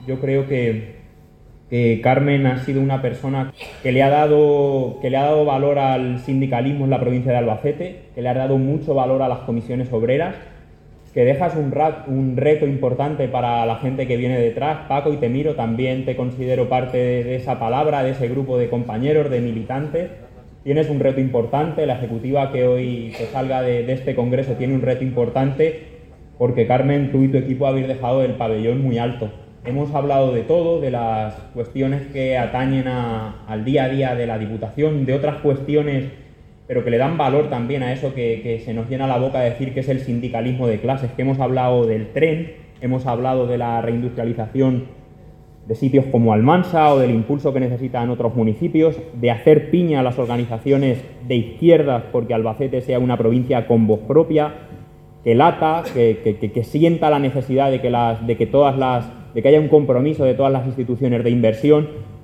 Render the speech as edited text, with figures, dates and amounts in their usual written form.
yo creo que Carmen ha sido una persona que le ha dado valor al sindicalismo en la provincia de Albacete, que le ha dado mucho valor a las comisiones obreras, que dejas un reto importante para la gente que viene detrás. Paco, y te miro, también te considero parte de esa palabra, de ese grupo de compañeros, de militantes. Tienes un reto importante, la ejecutiva que hoy que salga de este congreso tiene un reto importante, porque Carmen, tú y tu equipo habéis dejado el pabellón muy alto. Hemos hablado de todo, de las cuestiones que atañen al día a día de la Diputación, de otras cuestiones, pero que le dan valor también a eso que se nos llena la boca de decir que es el sindicalismo de clases, que hemos hablado del tren, hemos hablado de la reindustrialización de sitios como Almansa o del impulso que necesitan otros municipios, de hacer piña a las organizaciones de izquierdas porque Albacete sea una provincia con voz propia, que lata, que sienta la necesidad de que haya un compromiso de todas las instituciones de inversión.